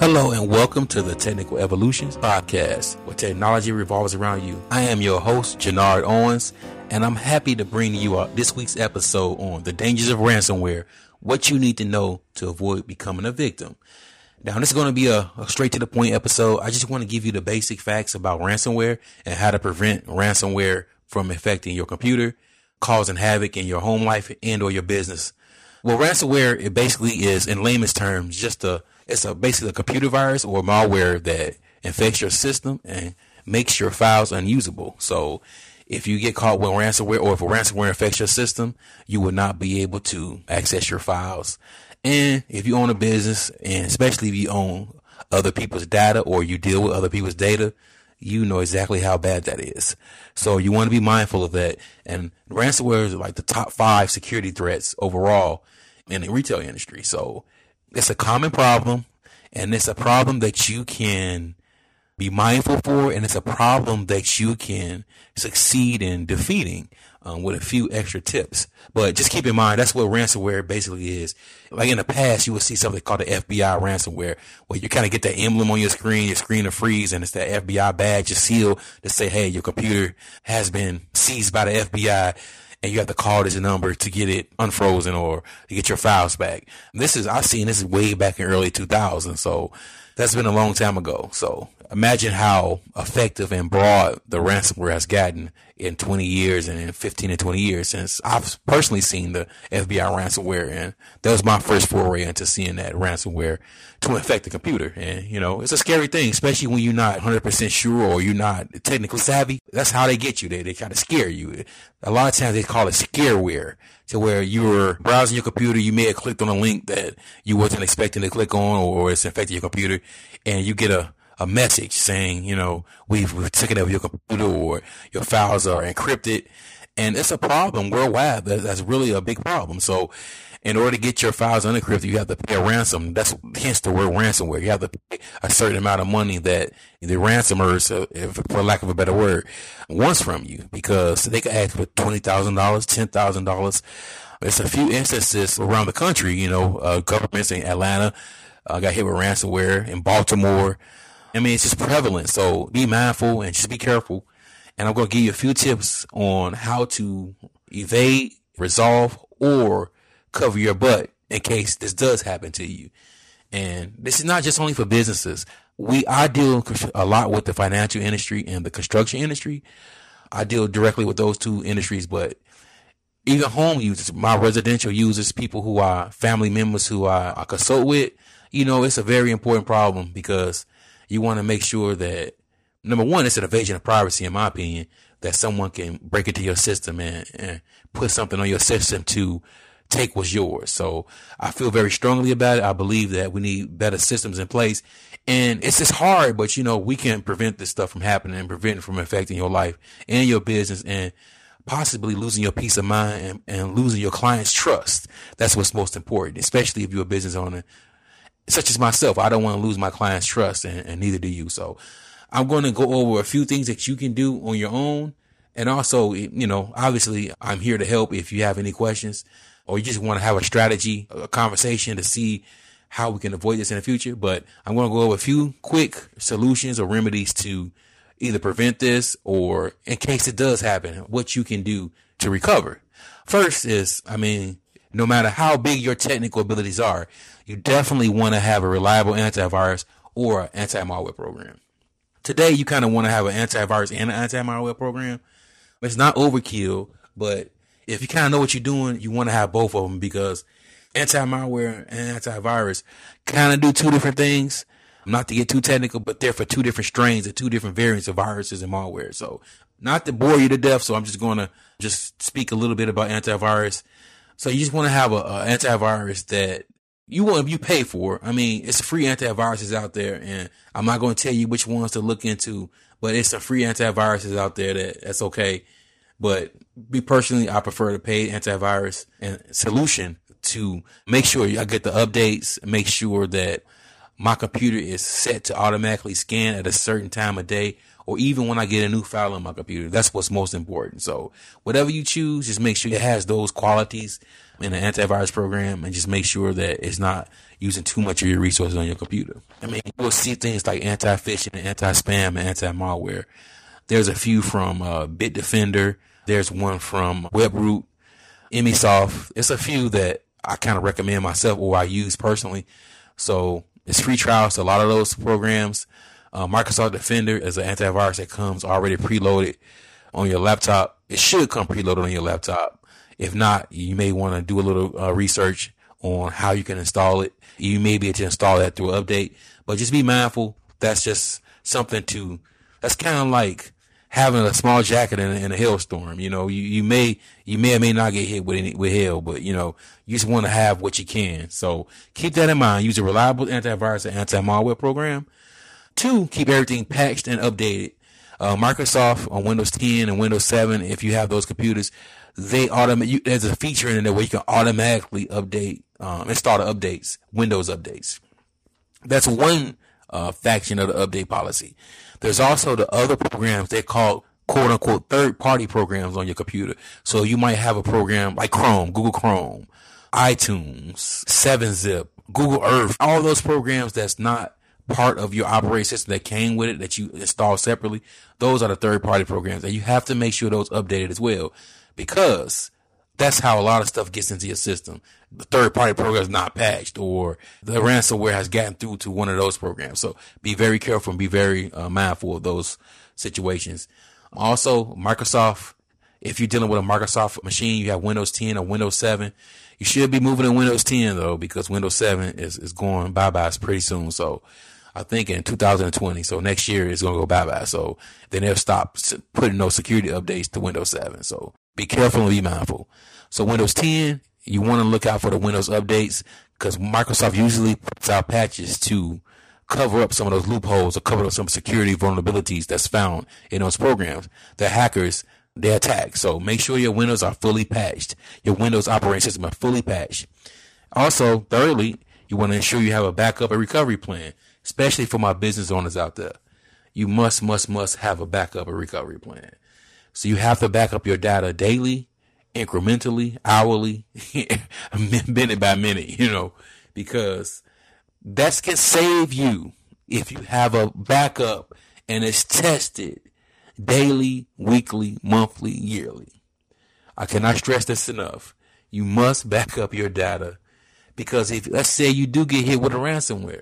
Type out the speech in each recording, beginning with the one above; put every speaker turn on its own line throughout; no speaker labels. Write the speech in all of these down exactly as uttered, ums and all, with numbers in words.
Hello and welcome to the Technical Evolutions Podcast, where technology revolves around you. I am your host, Jannard Owens, and I'm happy to bring you out this week's episode on the dangers of ransomware, what you need to know to avoid becoming a victim. Now, this is going to be a, a straight to the point episode. I just want to give you the basic facts about ransomware and how to prevent ransomware from affecting your computer, causing havoc in your home life and or your business. Well, ransomware, it basically is, in layman's terms, just a It's a basically a computer virus or malware that infects your system and makes your files unusable. So if you get caught with ransomware, or if a ransomware infects your system, you will not be able to access your files. And if you own a business, and especially if you own other people's data or you deal with other people's data, you know exactly how bad that is. So you want to be mindful of that. And ransomware is like the top five security threats overall in the retail industry. So it's a common problem, and it's a problem that you can be mindful for, and it's a problem that you can succeed in defeating um, with a few extra tips. But just keep in mind, that's what ransomware basically is. Like in the past, you would see something called the F B I ransomware, where you kind of get that emblem on your screen, your screen will freeze, and it's that F B I badge, your seal to say, hey, your computer has been seized by the F B I. And you have to call this number to get it unfrozen or to get your files back. This is, I've seen this is way back in early two thousands. So that's been a long time ago. So imagine how effective and broad the ransomware has gotten in twenty years and in fifteen and twenty years since I've personally seen the F B I ransomware. And that was my first foray into seeing that ransomware to infect the computer. And, you know, it's a scary thing, especially when you're not one hundred percent sure or you're not technically savvy. That's how they get you. They, they try to scare you. A lot of times they call it scareware, to where you were browsing your computer. You may have clicked on a link that you wasn't expecting to click on, or it's infected your computer, and you get a, a message saying, you know, we've, we've taken over your computer, or your files are encrypted. And it's a problem worldwide. That's, that's really a big problem. So in order to get your files unencrypted, you have to pay a ransom. That's hence the word ransomware. You have to pay a certain amount of money that the ransomers, uh, if, for lack of a better word, wants from you, because they could ask for twenty thousand dollars, ten thousand dollars. There's a few instances around the country, you know, uh, governments in Atlanta uh, got hit with ransomware, in Baltimore. I mean, it's just prevalent. So be mindful and just be careful. And I'm going to give you a few tips on how to evade, resolve, or cover your butt in case this does happen to you. And this is not just only for businesses. We, I deal a lot with the financial industry and the construction industry. I deal directly with those two industries, but even home users, my residential users, people who are family members who I, I consult with, you know, it's a very important problem, because you want to make sure that, number one, it's an invasion of privacy, in my opinion, that someone can break into your system and, and put something on your system to take what's yours. So I feel very strongly about it. I believe that we need better systems in place, and it's just hard, but you know, we can prevent this stuff from happening and prevent it from affecting your life and your business, and possibly losing your peace of mind and, and losing your client's trust. That's what's most important, especially if you're a business owner such as myself. I don't want to lose my client's trust, and, and neither do you. So I'm going to go over a few things that you can do on your own. And also, you know, obviously I'm here to help if you have any questions, or you just want to have a strategy, a conversation to see how we can avoid this in the future. But I'm going to go over a few quick solutions or remedies to either prevent this, or in case it does happen, what you can do to recover. First is, I mean, no matter how big your technical abilities are, you definitely want to have a reliable antivirus or an anti-malware program. Today, you kind of want to have an antivirus and an anti-malware program. It's not overkill, but if you kind of know what you're doing, you want to have both of them, because anti-malware and antivirus kind of do two different things. Not to get too technical, but they're for two different strains and two different variants of viruses and malware. So not to bore you to death, so I'm just going to just speak a little bit about antivirus. So you just want to have a, a antivirus that you want, you pay for. I mean, it's free antiviruses out there, and I'm not going to tell you which ones to look into, but it's some free antiviruses out there that that's okay. But me personally, I prefer the paid antivirus and solution to make sure I get the updates, make sure that my computer is set to automatically scan at a certain time of day, or even when I get a new file on my computer. That's what's most important. So whatever you choose, just make sure it has those qualities. in an antivirus program and just make sure that it's not using too much of your resources on your computer. I mean, you'll see things like anti-phishing and anti-spam and anti-malware. There's a few from uh, Bitdefender. There's one from Webroot, Emisoft. It's a few that I kind of recommend myself or I use personally. So it's free trials to a lot of those programs. Uh, Microsoft Defender is an antivirus that comes already preloaded on your laptop. It should come preloaded on your laptop. If not, you may want to do a little uh, research on how you can install it. You may be able to install that through an update, but just be mindful. That's just something to, that's kind of like having a small jacket in a, in a hailstorm. You know, you, you may, you may or may not get hit with any, with hail, but you know, you just want to have what you can. So keep that in mind. Use a reliable antivirus and anti-malware program. Two, keep everything patched and updated. Uh, Microsoft on Windows ten and Windows seven, if you have those computers, they automate, there's a feature in there where you can automatically update, um, install the updates, Windows updates. That's one, uh, faction of the update policy. There's also the other programs they call quote unquote third party programs on your computer. So you might have a program like Chrome, Google Chrome, iTunes, seven zip, Google Earth, all those programs that's not part of your operating system that came with it that you install separately. Those are the third party programs, and you have to make sure those updated as well, because that's how a lot of stuff gets into your system. The third party program is not patched, or the ransomware has gotten through to one of those programs. So be very careful and be very uh, mindful of those situations. Also, Microsoft, if you're dealing with a Microsoft machine, you have Windows ten or Windows seven. You should be moving to Windows ten though, because Windows seven is, is going bye-bye pretty soon. So I think in two thousand twenty, so next year it's going to go bye-bye. So then they'll stop putting those security updates to Windows seven. So be careful and be mindful. So Windows ten, you want to look out for the Windows updates, because Microsoft usually puts out patches to cover up some of those loopholes or cover up some security vulnerabilities that's found in those programs that hackers, they attack. So make sure your Windows are fully patched. Your Windows operating system are fully patched. Also, thirdly, you want to ensure you have a backup and recovery plan, especially for my business owners out there. You must, must, must have a backup and recovery plan. So you have to back up your data daily, incrementally, hourly, minute by minute, you know, because that can save you if you have a backup and it's tested daily, weekly, monthly, yearly. I cannot stress this enough. You must back up your data, because if, let's say you do get hit with a ransomware,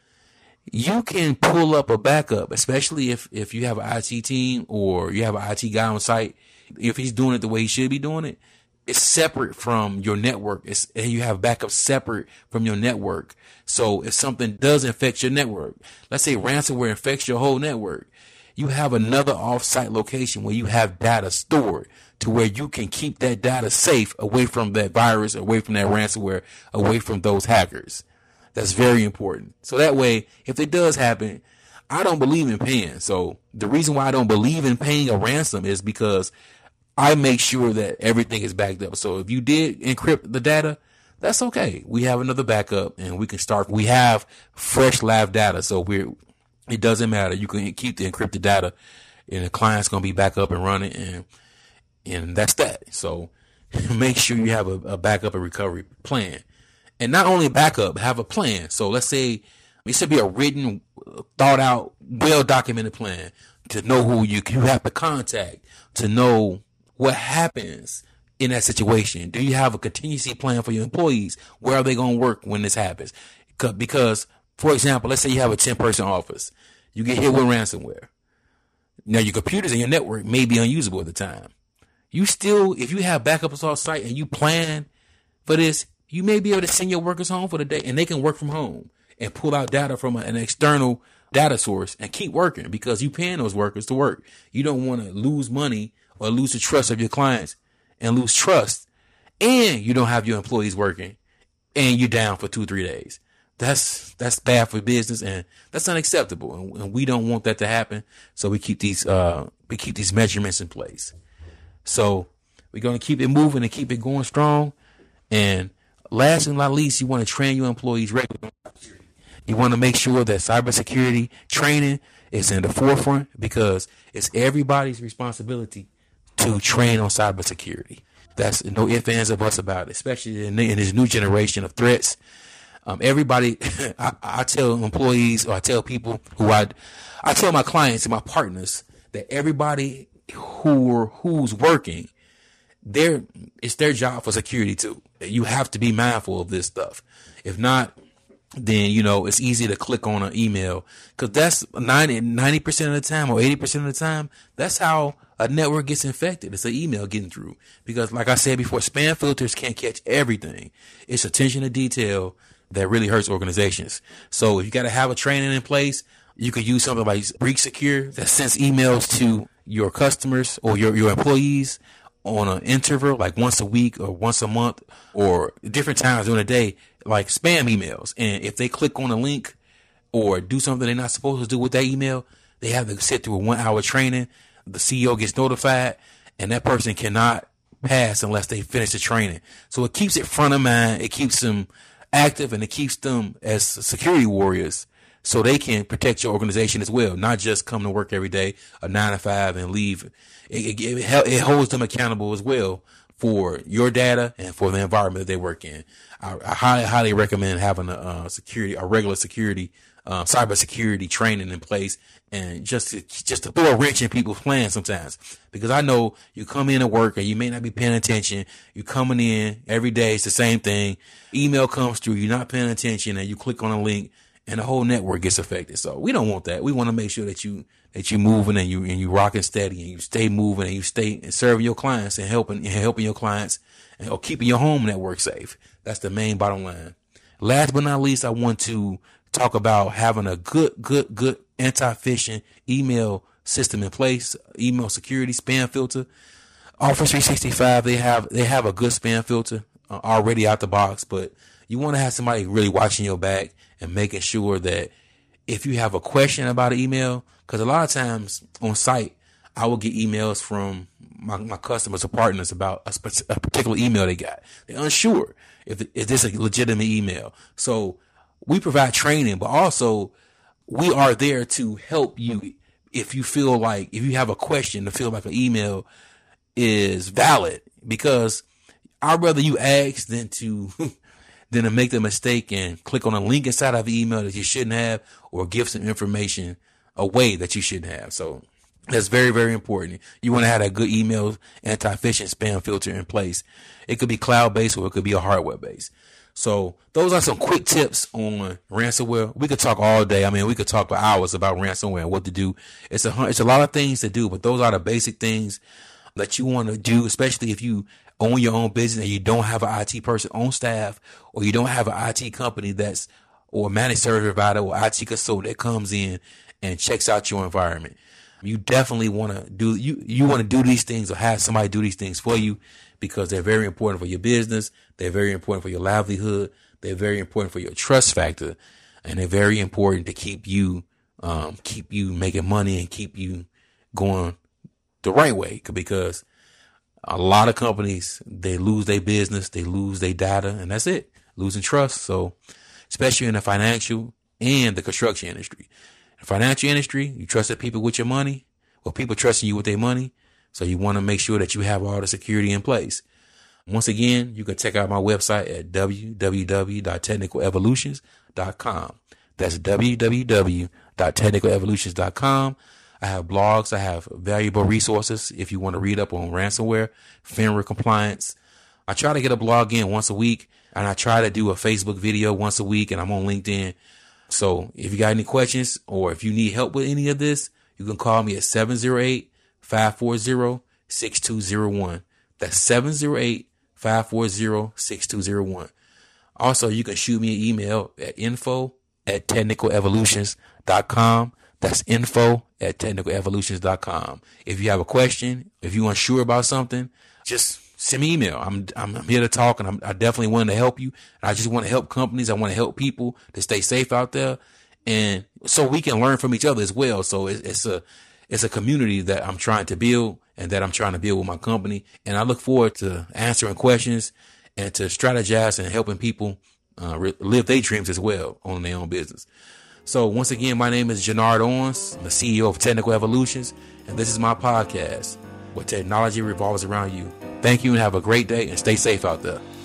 you can pull up a backup, especially if, if you have an I T team or you have an I T guy on site. If he's doing it the way he should be doing it, it's separate from your network. It's, and you have backup separate from your network. So if something does infect your network, let's say ransomware infects your whole network, you have another off-site location where you have data stored to where you can keep that data safe away from that virus, away from that ransomware, away from those hackers. That's very important. So that way, if it does happen, I don't believe in paying. So the reason why I don't believe in paying a ransom is because I make sure that everything is backed up. So if you did encrypt the data, that's okay. We have another backup and we can start. We have fresh live data. So we're, it doesn't matter. You can keep the encrypted data and the client's going to be back up and running, and, and that's that. So make sure you have a, a backup and recovery plan. And not only backup, have a plan. So let's say it should be a written, thought out, well documented plan to know who you, you have to contact, to know what happens in that situation. Do you have a contingency plan for your employees? Where are they going to work when this happens? Because, for example, let's say you have a ten person office. You get hit with ransomware. Now your computers and your network may be unusable at the time. You still, if you have backups off site and you plan for this, you may be able to send your workers home for the day and they can work from home and pull out data from an external data source and keep working, because you paying those workers to work. You don't want to lose money or lose the trust of your clients and lose trust, and you don't have your employees working and you're down for two, three days. That's, that's bad for business, and that's unacceptable. And, and we don't want that to happen. So we keep these, uh, we keep these measurements in place. So we're going to keep it moving and keep it going strong. And last and not least, you want to train your employees regularly. You want to make sure that cybersecurity training is in the forefront, because it's everybody's responsibility to train on cybersecurity. That's no ifs, ands, or buts about it, especially in, in this new generation of threats. Um, everybody, I, I tell employees, or I tell people who I, I tell my clients and my partners that everybody who who's working, their it's their job for security too. You have to be mindful of this stuff. If not, then, you know, it's easy to click on an email, because that's ninety percent of the time, or eighty percent of the time, that's how a network gets infected. It's an email getting through. Because like I said before, spam filters can't catch everything. It's attention to detail that really hurts organizations. So if you got to have a training in place, you could use something like Breach Secure that sends emails to your customers or your, your employees on an interval, like once a week or once a month or different times during the day, like spam emails. And if they click on a link or do something they're not supposed to do with that email, they have to sit through a one hour training. The C E O gets notified, and that person cannot pass unless they finish the training. So it keeps it front of mind. It keeps them active, and it keeps them as security warriors, so they can protect your organization as well, not just come to work every day, a nine to five, and leave. It, it, it, it holds them accountable as well for your data and for the environment that they work in. I, I highly, highly recommend having a uh, security, a regular security, uh, cybersecurity training in place, and just to, just to throw a wrench in people's plans sometimes. Because I know you come in to work and you may not be paying attention. You're coming in every day. It's the same thing. Email comes through. You're not paying attention, and you click on a link, and the whole network gets affected. So we don't want that. We want to make sure that you, that you moving and you, and you rocking steady, and you stay moving, and you stay and serving your clients and helping, and helping your clients, and or keeping your home network safe. That's the main bottom line. Last but not least, I want to talk about having a good, good, good anti-phishing email system in place, email security, spam filter. Office three sixty-five, they have, they have a good spam filter uh, already out the box, but you want to have somebody really watching your back and making sure that if you have a question about an email, because a lot of times on site, I will get emails from my, my customers or partners about a, sp- a particular email they got. They're unsure if, if this is a legitimate email. So we provide training, but also we are there to help you if you feel like, if you have a question to feel like an email is valid, because I'd rather you ask than to than to make the mistake and click on a link inside of the email that you shouldn't have, or give some information away that you shouldn't have. So that's very, very important. You want to have a good email anti-phishing spam filter in place. It could be cloud-based or it could be a hardware-based. So those are some quick tips on ransomware. We could talk all day. I mean, we could talk for hours about ransomware and what to do. It's a, it's a lot of things to do, but those are the basic things that you want to do, especially if you own your own business and you don't have an I T person on staff, or you don't have an I T company that's, or a managed service provider or I T consultant that comes in and checks out your environment. You definitely want to do, you, you want to do these things, or have somebody do these things for you, because they're very important for your business. They're very important for your livelihood. They're very important for your trust factor, and they're very important to keep you, um, keep you making money and keep you going the right way. Because a lot of companies, they lose their business, they lose their data, and that's it, losing trust. So especially in the financial and the construction industry, the financial industry, you trusted people with your money, or people trusting you with their money. So you want to make sure that you have all the security in place. Once again, you can check out my website at w w w dot technical evolutions dot com. That's w w w dot technical evolutions dot com. I have blogs. I have valuable resources if you want to read up on ransomware, FINRA compliance. I try to get a blog in once a week, and I try to do a Facebook video once a week, and I'm on LinkedIn. So if you got any questions, or if you need help with any of this, you can call me at seven zero eight, five four zero, six two zero one. That's seven zero eight, five four zero, six two zero one. Also, you can shoot me an email at info at technical evolutions dot com. That's info at technical evolutions dot com. If you have a question, if you're unsure about something, just send me an email. I'm, I'm, I'm here to talk, and I'm, I definitely want to help you. I just want to help companies. I want to help people to stay safe out there, and so we can learn from each other as well. So it's, it's a, it's a community that I'm trying to build, and that I'm trying to build with my company. And I look forward to answering questions and to strategize and helping people uh, re- live their dreams as well on their own business. So once again, my name is Jannard Owens. I'm the C E O of Technical Evolutions, and this is my podcast, where technology revolves around you. Thank you and have a great day and stay safe out there.